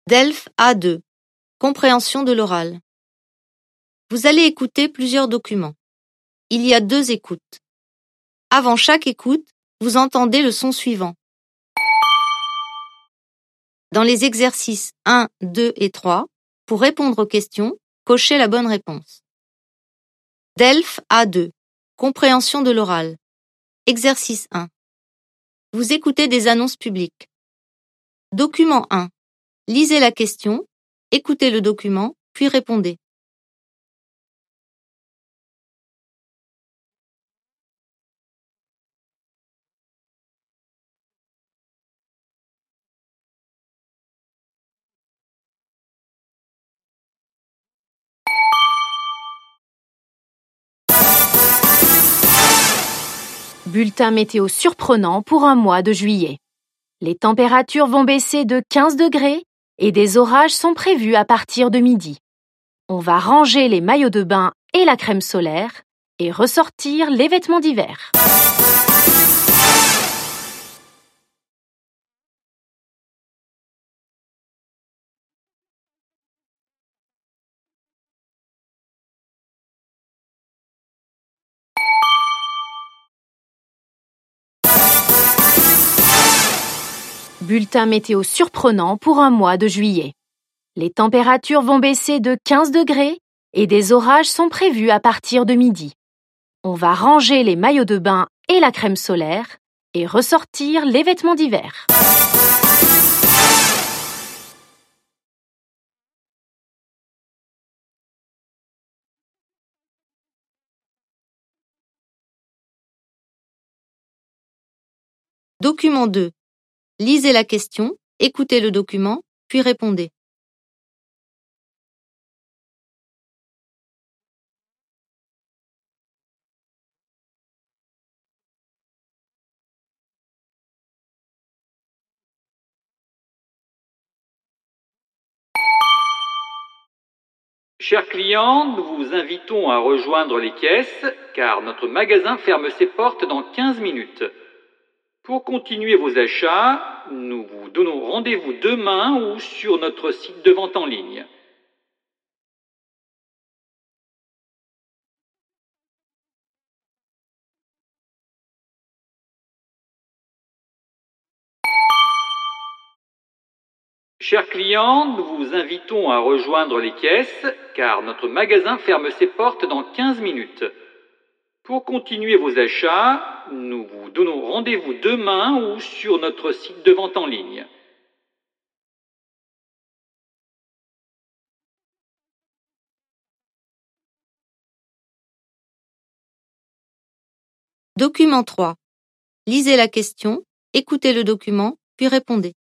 DELF A2. Compréhension de l'oral. Vous allez écouter plusieurs documents. Il y a 2 écoutes. Avant chaque écoute, vous entendez le son suivant. Dans les exercices 1, 2 et 3, pour répondre aux questions, cochez la bonne réponse. DELF A2. Compréhension de l'oral. Exercice 1. Vous écoutez des annonces publiques. Document 1. Lisez la question, écoutez le document, puis répondez. Bulletin météo surprenant pour un mois de juillet. Les températures vont baisser de 15 degrés et des orages sont prévus à partir de midi. On va ranger les maillots de bain et la crème solaire et ressortir les vêtements d'hiver. Bulletin météo surprenant pour un mois de juillet. Les températures vont baisser de 15 degrés et des orages sont prévus à partir de midi. On va ranger les maillots de bain et la crème solaire et ressortir les vêtements d'hiver. Document 2. Lisez la question, écoutez le document, puis répondez. Chers clients, nous vous invitons à rejoindre les caisses car notre magasin ferme ses portes dans 15 minutes. Pour continuer vos achats, nous vous donnons rendez-vous demain ou sur notre site de vente en ligne. Chers clients, nous vous invitons à rejoindre les caisses car notre magasin ferme ses portes dans 15 minutes. Pour continuer vos achats, nous vous donnons rendez-vous demain ou sur notre site de vente en ligne. Document 3. Lisez la question, écoutez le document, puis répondez.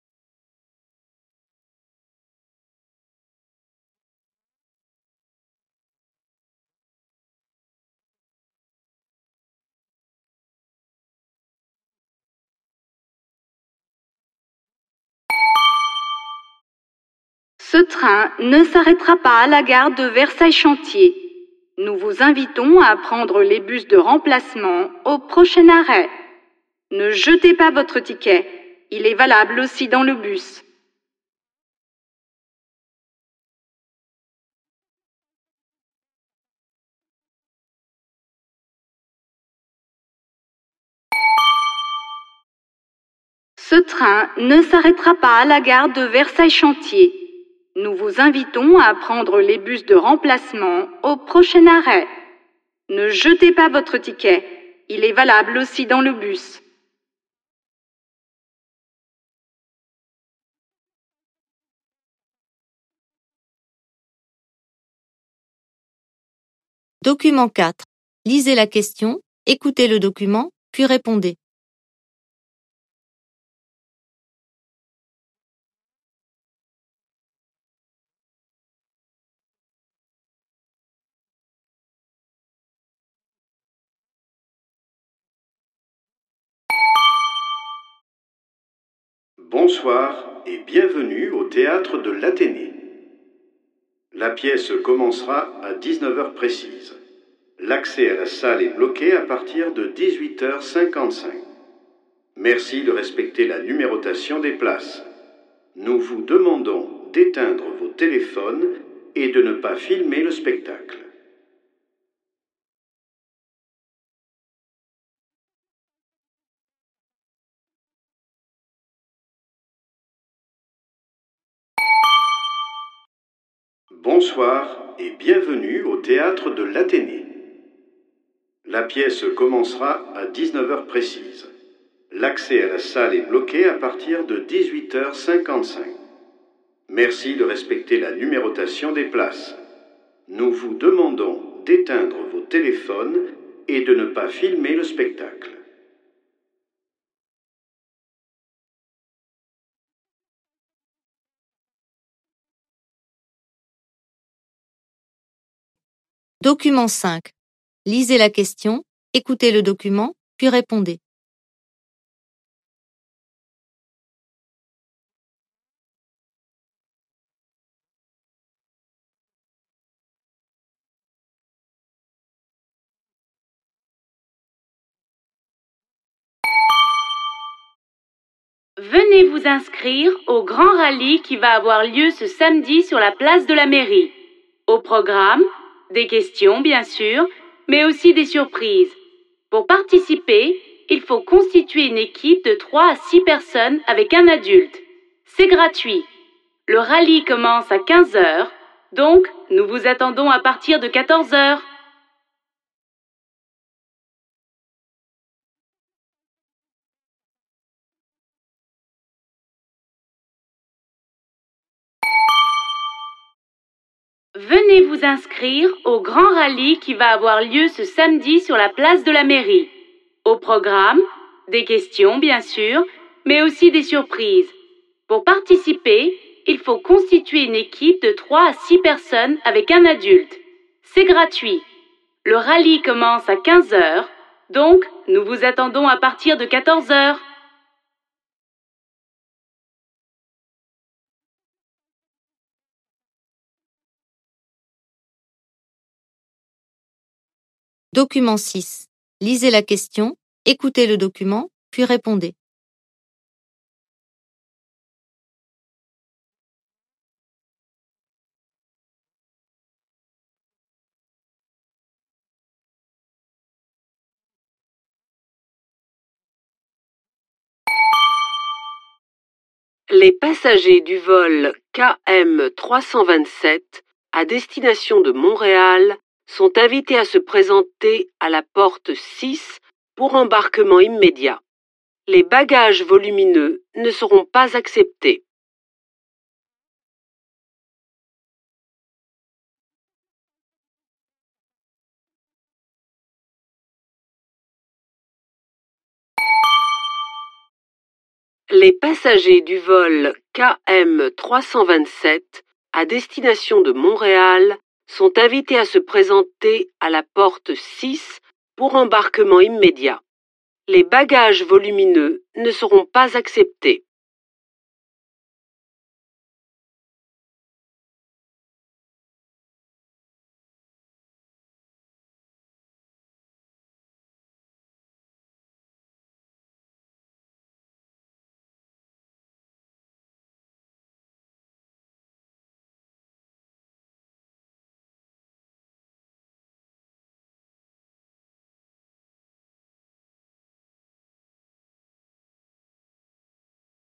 Ce train ne s'arrêtera pas à la gare de Versailles-Chantier. Nous vous invitons à prendre les bus de remplacement au prochain arrêt. Ne jetez pas votre ticket. Il est valable aussi dans le bus. Ce train ne s'arrêtera pas à la gare de Versailles-Chantier. Nous vous invitons à prendre les bus de remplacement au prochain arrêt. Ne jetez pas votre ticket. Il est valable aussi dans le bus. Document 4. Lisez la question, écoutez le document, puis répondez. Bonsoir et bienvenue au théâtre de l'Athénée. La pièce commencera à 19h précise. L'accès à la salle est bloqué à partir de 18h55. Merci de respecter la numérotation des places. Nous vous demandons d'éteindre vos téléphones et de ne pas filmer le spectacle. Bonsoir et bienvenue au théâtre de l'Athénée. La pièce commencera à 19h précise. L'accès à la salle est bloqué à partir de 18h55. Merci de respecter la numérotation des places. Nous vous demandons d'éteindre vos téléphones et de ne pas filmer le spectacle. Document 5. Lisez la question, écoutez le document, puis répondez. Venez vous inscrire au grand rallye qui va avoir lieu ce samedi sur la place de la mairie. Au programme, des questions bien sûr, mais aussi des surprises. Pour participer, il faut constituer une équipe de 3 à 6 personnes avec un adulte. C'est gratuit. Le rallye commence à 15h, donc nous vous attendons à partir de 14h. Venez vous inscrire au grand rallye qui va avoir lieu ce samedi sur la place de la mairie. Au programme, des questions bien sûr, mais aussi des surprises. Pour participer, il faut constituer une équipe de 3 à 6 personnes avec un adulte. C'est gratuit. Le rallye commence à 15h, donc nous vous attendons à partir de 14h. Document 6. Lisez la question, écoutez le document, puis répondez. Les passagers du vol KM 327 à destination de Montréal sont invités à se présenter à la porte 6 pour embarquement immédiat. Les bagages volumineux ne seront pas acceptés. Les passagers du vol KM 327 à destination de Montréal sont invités à se présenter à la porte 6 pour embarquement immédiat. Les bagages volumineux ne seront pas acceptés.